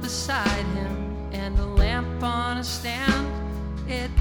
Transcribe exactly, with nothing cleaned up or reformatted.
beside him and a lamp on a stand. It